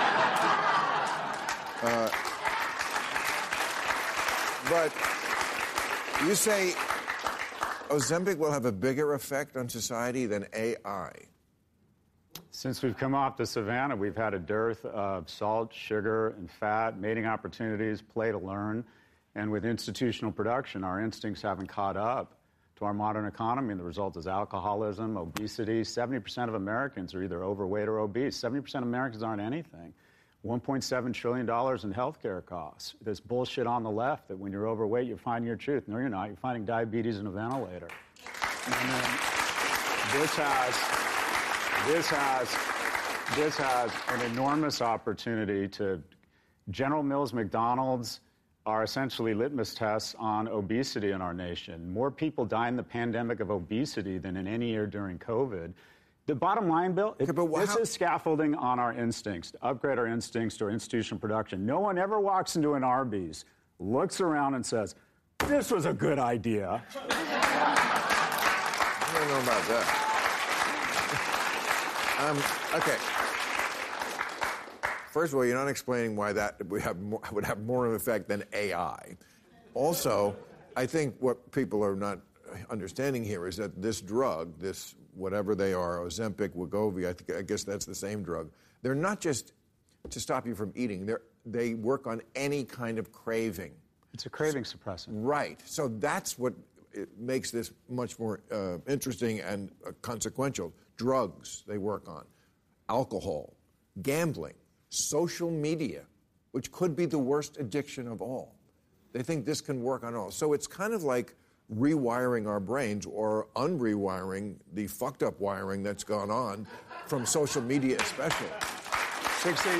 but you say Ozempic will have a bigger effect on society than A I. Since we've come off the savannah, we've had a dearth of salt, sugar, and fat, mating opportunities, play to learn. And with institutional production, our instincts haven't caught up to our modern economy. And the result is alcoholism, obesity. seventy percent of Americans are either overweight or obese. seventy percent of Americans aren't anything. one point seven trillion dollars in healthcare costs. This bullshit on the left that when you're overweight, you're finding your truth. No, you're not. You're finding diabetes and a ventilator. And then this has... This has, this has an enormous opportunity to... General Mills, McDonald's are essentially litmus tests on obesity in our nation. More people die in the pandemic of obesity than in any year during COVID. The bottom line, Bill, it, okay, this how- is scaffolding on our instincts, to upgrade our instincts to institutional production. No one ever walks into an Arby's, looks around and says, this was a good idea. I don't know about that. Um, okay. First of all, you're not explaining why that would have more, would have more of an effect than A I. Also, I think what people are not understanding here is that this drug, this whatever they are, Ozempic, Wegovy, I, think, I guess that's the same drug, they're not just to stop you from eating. They're, they work on any kind of craving. It's a craving suppressant. Right. So that's what it makes this much more uh, interesting and uh, consequential. Drugs they work on, alcohol, gambling, social media, which could be the worst addiction of all. They think this can work on all. So it's kind of like rewiring our brains or unrewiring the fucked up wiring that's gone on from social media especially. sixty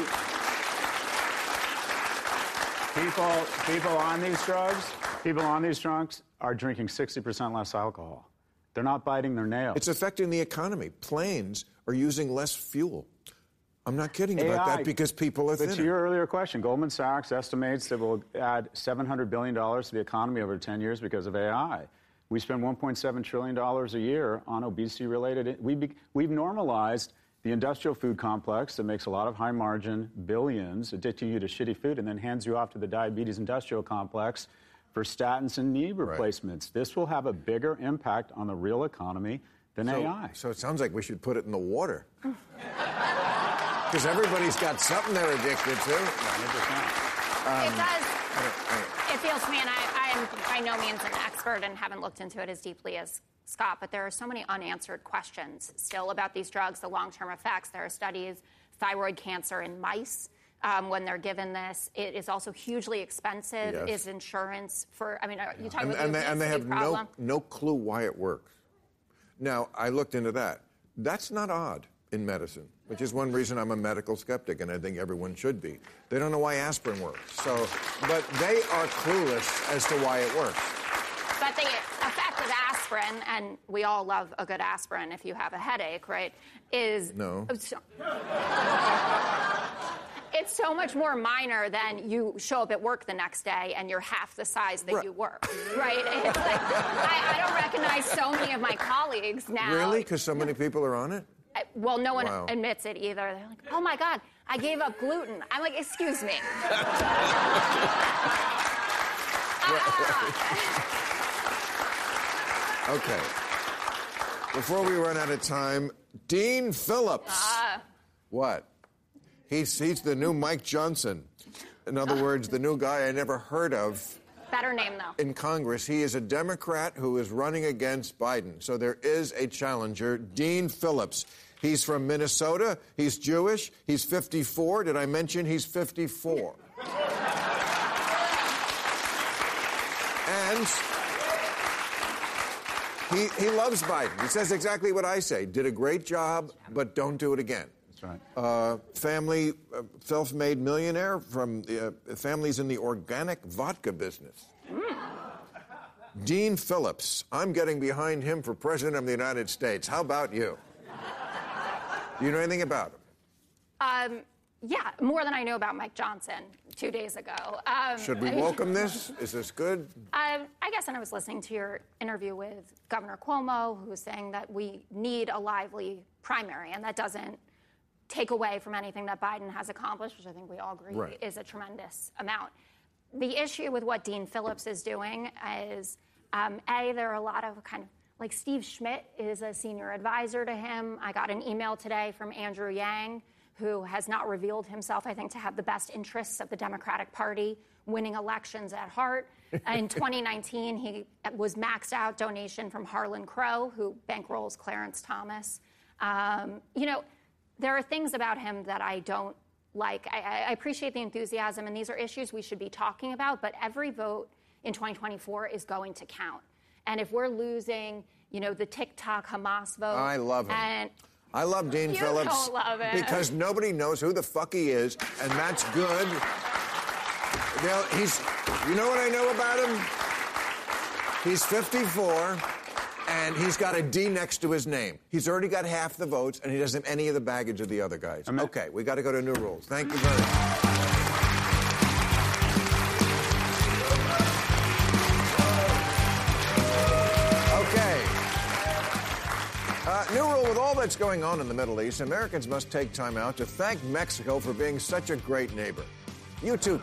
People, people on these drugs, people on these drugs are drinking sixty percent less alcohol. They're not biting their nails. It's affecting the economy. Planes are using less fuel. I'm not kidding A I, about that because people are but thinner. to your earlier question, Goldman Sachs estimates that we'll add seven hundred billion dollars to the economy over ten years because of A I. We spend one point seven trillion dollars a year on obesity-related. We be, we've normalized the industrial food complex that makes a lot of high-margin billions, addicting you to shitty food, and then hands you off to the diabetes industrial complex for statins and knee replacements. Right. This will have a bigger impact on the real economy than so, A I. So it sounds like we should put it in the water. Because everybody's got something they're addicted to. Um, it does. It feels to me, and I, I'm by no means an expert and haven't looked into it as deeply as Scott, but there are so many unanswered questions still about these drugs, the long-term effects. There are studies, thyroid cancer in mice. Um, when they're given this, it is also hugely expensive. Yes. Is insurance for? I mean, are you talking and, about and the they, and they have problem? no no clue why it works. Now, I looked into that. That's not odd in medicine, which is one reason I'm a medical skeptic, and I think everyone should be. They don't know why aspirin works. So, but they are clueless as to why it works. But the effect of aspirin, and we all love a good aspirin if you have a headache, right, is... No. It's so much more minor than you show up at work the next day and you're half the size that Right. you were, right? It's like, I, I don't recognize so many of my colleagues now. Really? Because so many people are on it? I, well, no one Wow. admits it either. They're like, oh my God, I gave up gluten. I'm like, excuse me. Okay. Before we run out of time, Dean Phillips. Uh, What? He's, he's the new Mike Johnson. In other words, the new guy I never heard of Better name, though. In Congress, he is a Democrat who is running against Biden. So there is a challenger, Dean Phillips. He's from Minnesota. He's Jewish. He's fifty-four. Did I mention he's fifty-four? And he, he loves Biden. He says exactly what I say. Did a great job, but don't do it again. That's right. Uh, family, uh, self-made millionaire from uh, families in the organic vodka business. Mm. Dean Phillips. I'm getting behind him for president of the United States. How about you? Do you know anything about him? Um, yeah, more than I know about Mike Johnson two days ago. Um, Should we I mean, welcome this? Is this good? Um, I guess, and I was listening to your interview with Governor Cuomo, who was saying that we need a lively primary, and that doesn't take away from anything that Biden has accomplished, which I think we all agree right. is a tremendous amount. The issue with what Dean Phillips is doing is, um, A, there are a lot of kind of, like Steve Schmidt is a senior advisor to him. I got an email today from Andrew Yang, who has not revealed himself, I think, to have the best interests of the Democratic Party winning elections at heart. In twenty nineteen, he was maxed out donation from Harlan Crow, who bankrolls Clarence Thomas. Um, you know, there are things about him that I don't like. I, I appreciate the enthusiasm, and these are issues we should be talking about, but every vote in twenty twenty-four is going to count. And if we're losing, you know, the TikTok Hamas vote... I love him. And I love Dean you Phillips. Don't love it. Because nobody knows who the fuck he is, and that's good. They'll, he's, you know what I know about him? He's fifty-four, and he's got a D next to his name. He's already got half the votes, and he doesn't have any of the baggage of the other guys. I'm okay, we got to go to new rules. Thank you very much. Uh, new rule: with all that's going on in the Middle East, Americans must take time out to thank Mexico for being such a great neighbor. You too.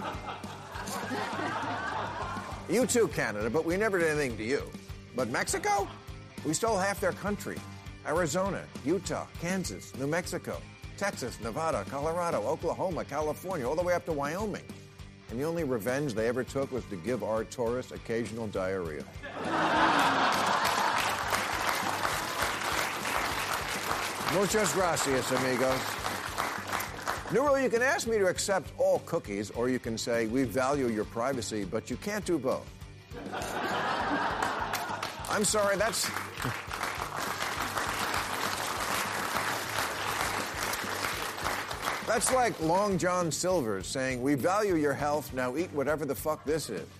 You too, Canada, but we never did anything to you. But Mexico? We stole half their country. Arizona, Utah, Kansas, New Mexico, Texas, Nevada, Colorado, Oklahoma, California, all the way up to Wyoming. And the only revenge they ever took was to give our tourists occasional diarrhea. Muchas gracias, amigos. New rule: you can ask me to accept all cookies, or you can say, we value your privacy, but you can't do both. I'm sorry, that's... That's like Long John Silver's saying, we value your health, now eat whatever the fuck this is.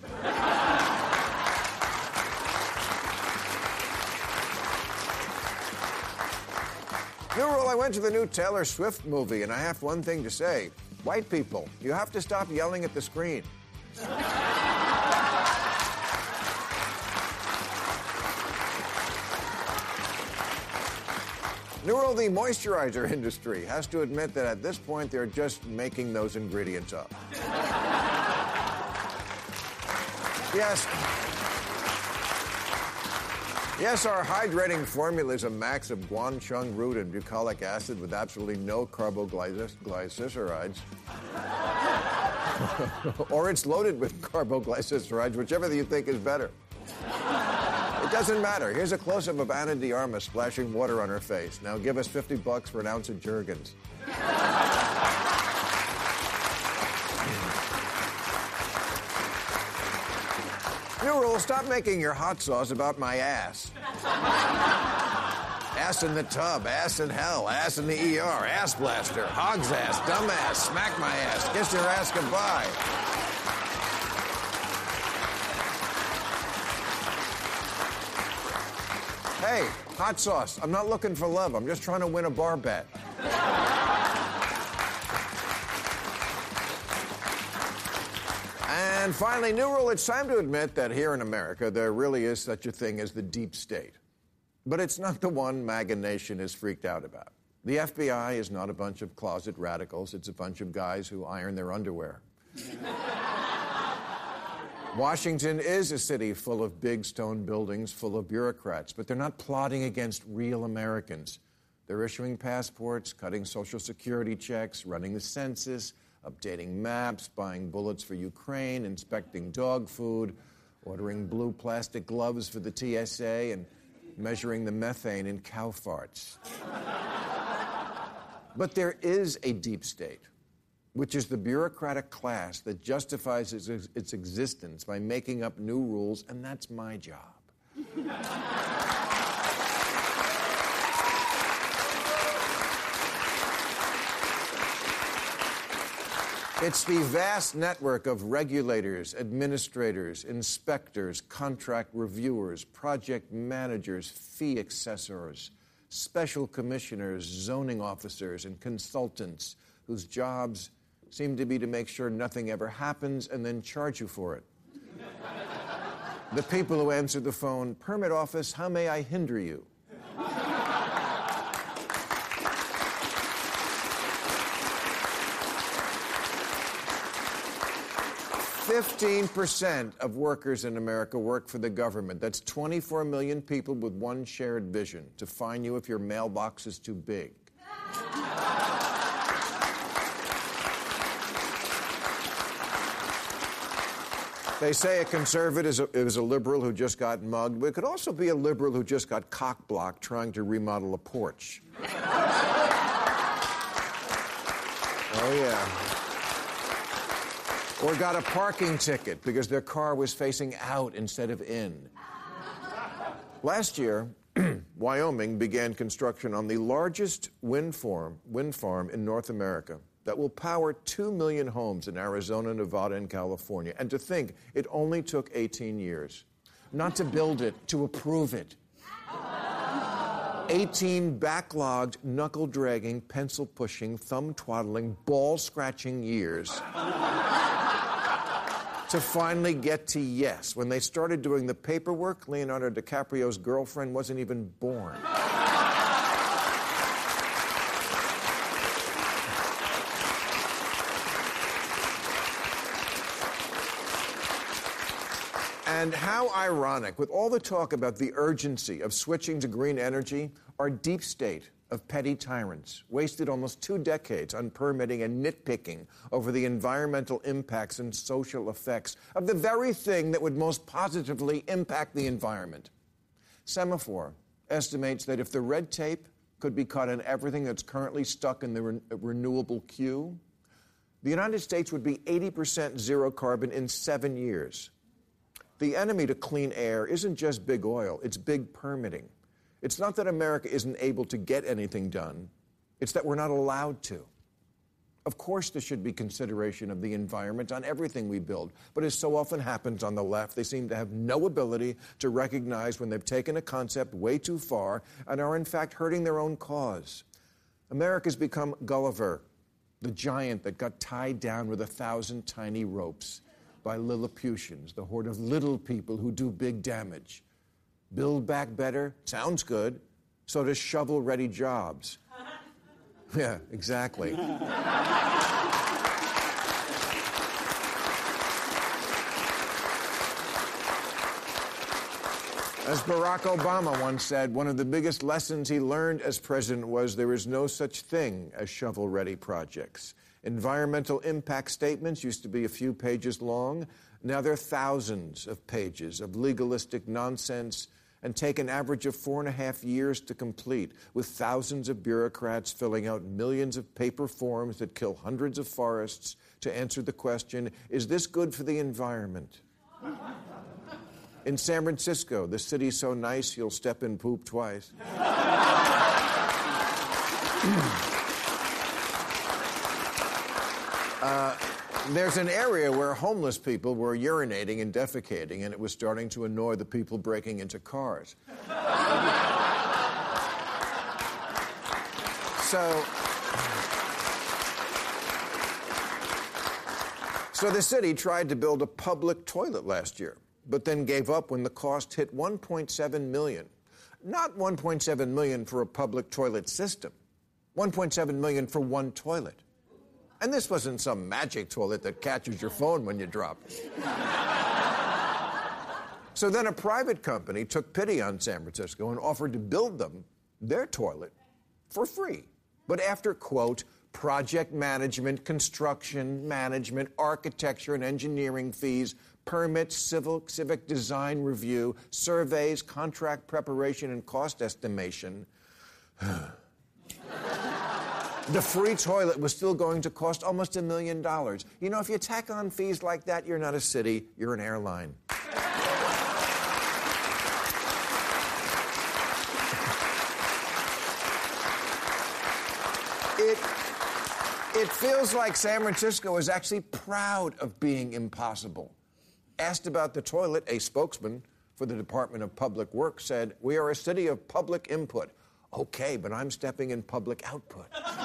New rule: I went to the new Taylor Swift movie, and I have one thing to say. White people, you have to stop yelling at the screen. New rule: the moisturizer industry has to admit that at this point they're just making those ingredients up. Yes. Yes, our hydrating formula is a max of guanchung root and bucolic acid with absolutely no carboglycerides. Or it's loaded with carboglycerides, whichever you think is better. It doesn't matter. Here's a close-up of Anna de Armas splashing water on her face. Now give us fifty bucks for an ounce of Jergens. New rule: stop making your hot sauce about my ass. Ass in the tub, ass in hell, ass in the E R, ass blaster, hog's ass, dumb ass, smack my ass, kiss your ass goodbye. Hey, hot sauce, I'm not looking for love. I'm just trying to win a bar bet. And finally, new rule: it's time to admit that here in America, there really is such a thing as the deep state. But it's not the one MAGA Nation is freaked out about. The F B I is not a bunch of closet radicals. It's a bunch of guys who iron their underwear. Washington is a city full of big stone buildings, full of bureaucrats, but they're not plotting against real Americans. They're issuing passports, cutting Social Security checks, running the census, updating maps, buying bullets for Ukraine, inspecting dog food, ordering blue plastic gloves for the T S A and measuring the methane in cow farts. But there is a deep state, which is the bureaucratic class that justifies its, its existence by making up new rules, and that's my job. It's the vast network of regulators, administrators, inspectors, contract reviewers, project managers, fee assessors, special commissioners, zoning officers, and consultants whose jobs seem to be to make sure nothing ever happens and then charge you for it. The people who answer the phone, "Permit office, how may I hinder you?" fifteen percent of workers in America work for the government. That's twenty-four million people with one shared vision: to fine you if your mailbox is too big. They say a conservative is a, is a liberal who just got mugged, but it could also be a liberal who just got cock-blocked trying to remodel a porch. Oh, yeah. Or got a parking ticket because their car was facing out instead of in. Last year, Wyoming began construction on the largest wind farm, wind farm in North America that will power two million homes in Arizona, Nevada, and California. And to think, it only took eighteen years. Not to build it, to approve it. eighteen backlogged, knuckle-dragging, pencil-pushing, thumb-twaddling, ball-scratching years to finally get to yes. When they started doing the paperwork, Leonardo DiCaprio's girlfriend wasn't even born. And how ironic, with all the talk about the urgency of switching to green energy, our deep state of petty tyrants wasted almost two decades on permitting and nitpicking over the environmental impacts and social effects of the very thing that would most positively impact the environment. Semaphore estimates that if the red tape could be cut on everything that's currently stuck in the re- renewable queue, the United States would be eighty percent zero carbon in seven years. The enemy to clean air isn't just big oil, it's big permitting. It's not that America isn't able to get anything done, it's that we're not allowed to. Of course there should be consideration of the environment on everything we build, but as so often happens on the left, they seem to have no ability to recognize when they've taken a concept way too far and are in fact hurting their own cause. America's become Gulliver, the giant that got tied down with a thousand tiny ropes by Lilliputians, the horde of little people who do big damage. Build back better? Sounds good. So does shovel-ready jobs. Yeah, exactly. As Barack Obama once said, one of the biggest lessons he learned as president was there is no such thing as shovel-ready projects. Environmental impact statements used to be a few pages long. Now they're thousands of pages of legalistic nonsense and take an average of four and a half years to complete, with thousands of bureaucrats filling out millions of paper forms that kill hundreds of forests to answer the question, is this good for the environment? In San Francisco, the city's so nice you'll step in poop twice. Uh, there's an area where homeless people were urinating and defecating, and it was starting to annoy the people breaking into cars. so, so the city tried to build a public toilet last year, but then gave up when the cost hit one point seven million dollars. Not one point seven million dollars for a public toilet system, one point seven million dollars for one toilet. And this wasn't some magic toilet that catches your phone when you drop it. So then a private company took pity on San Francisco and offered to build them their toilet for free. But after, quote, project management, construction, management, architecture, and engineering fees permits, civil, civic design review, surveys, contract preparation, and cost estimation. The free toilet was still going to cost almost a million dollars. You know, if you tack on fees like that, you're not a city, you're an airline. It, it feels like San Francisco is actually proud of being impossible. Asked about the toilet, a spokesman for the Department of Public Works said, "We are a city of public input." Okay, but I'm stepping in public output.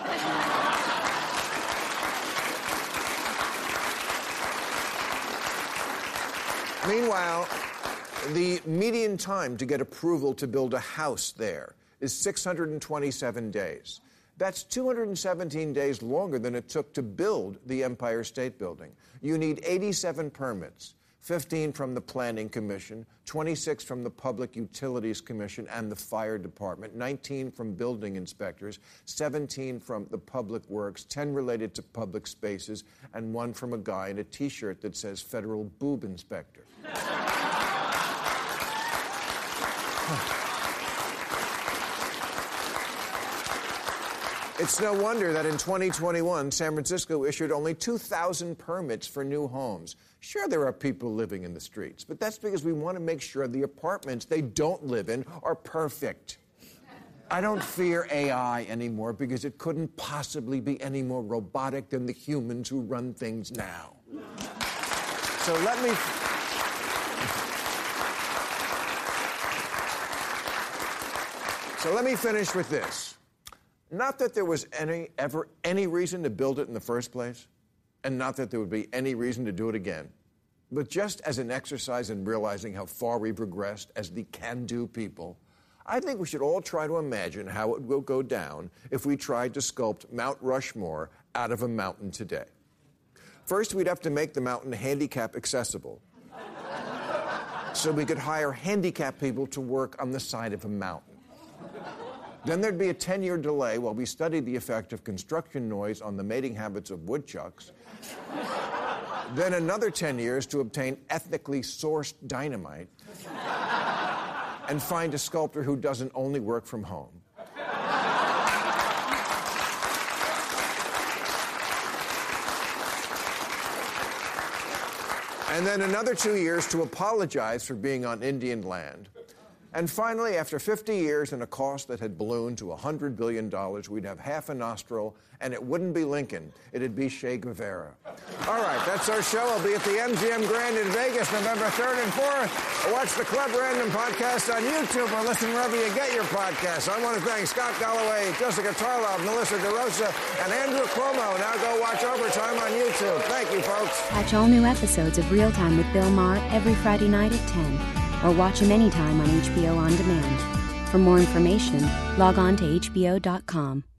Meanwhile, the median time to get approval to build a house there is six hundred twenty-seven days. That's two hundred seventeen days longer than it took to build the Empire State Building. You need eighty-seven permits, fifteen from the Planning Commission, twenty-six from the Public Utilities Commission and the Fire Department, nineteen from building inspectors, seventeen from the Public Works, ten related to public spaces, and one from a guy in a T-shirt that says Federal Boob Inspector. It's no wonder that in twenty twenty-one, San Francisco issued only two thousand permits for new homes. Sure, there are people living in the streets, but that's because we want to make sure the apartments they don't live in are perfect. I don't fear A I anymore because it couldn't possibly be any more robotic than the humans who run things now. So let me... So let me finish with this. Not that there was any, ever any reason to build it in the first place, and not that there would be any reason to do it again, but just as an exercise in realizing how far we've regressed as the can-do people, I think we should all try to imagine how it will go down if we tried to sculpt Mount Rushmore out of a mountain today. First, we'd have to make the mountain handicap accessible, so we could hire handicapped people to work on the side of a mountain. Then there'd be a ten-year delay while we studied the effect of construction noise on the mating habits of woodchucks. Then another ten years to obtain ethnically sourced dynamite and find a sculptor who doesn't only work from home. And then another two years to apologize for being on Indian land. And finally, after fifty years and a cost that had ballooned to one hundred billion dollars, we'd have half a nostril, and it wouldn't be Lincoln. It'd be Che Guevara. All right, that's our show. I'll be at the M G M Grand in Vegas November third and fourth. Watch the Club Random podcast on YouTube or listen wherever you get your podcasts. I want to thank Scott Galloway, Jessica Tarlov, Melissa DeRosa, and Andrew Cuomo. Now go watch Overtime on YouTube. Thank you, folks. Catch all new episodes of Real Time with Bill Maher every Friday night at ten. Or watch him anytime on H B O On Demand. For more information, log on to H B O dot com.